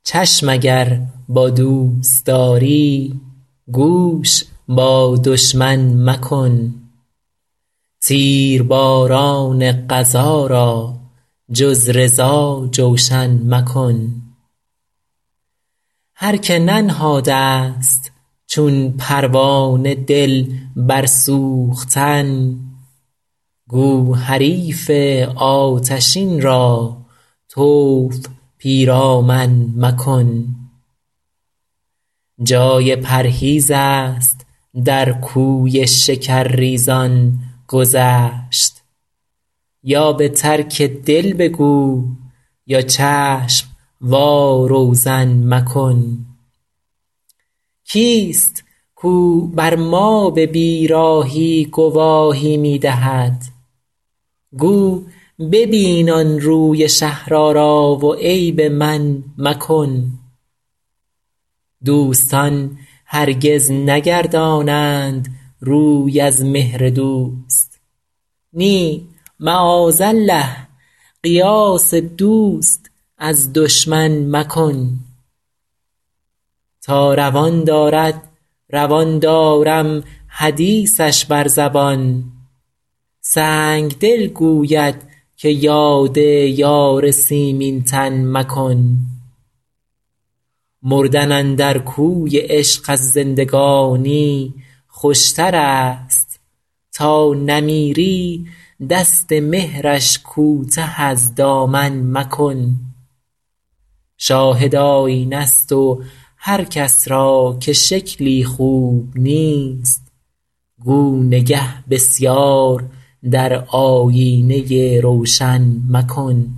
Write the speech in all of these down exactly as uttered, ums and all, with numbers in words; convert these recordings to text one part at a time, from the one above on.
چشم اگر با دوست داری گوش با دشمن مکن تیرباران قضا را جز رضا جوشن مکن هر که ننهاده ست چون پروانه دل بر سوختن گو حریف آتشین را طوف پیرامن مکن جای پرهیز است در کوی شکرریزان گذشت یا به ترک دل بگو یا چشم وا روزن مکن کیست کو بر ما به بیراهی گواهی می دهد گو ببین آن روی شهرآرا و عیب من مکن دوستان هرگز نگردانند روی از مهر دوست نی معاذالله قیاس دوست از دشمن مکن تا روان دارد روان دارم حدیثش بر زبان سنگدل گوید که یاد یار سیمین تن مکن مردن اندر کوی عشق از زندگانی خوشتر است تا نمیری دست مهرش کوته از دامن مکن شاهد آیینه است و هر کس را که شکلی خوب نیست گو نگه بسیار در آیینه روشن مکن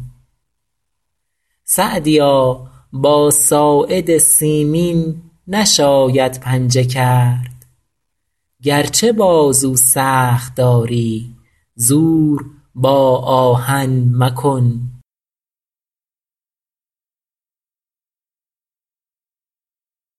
سعدیا با ساعد سیمین نشاید پنجه کرد گرچه بازو سخت داری زور با آهن مکن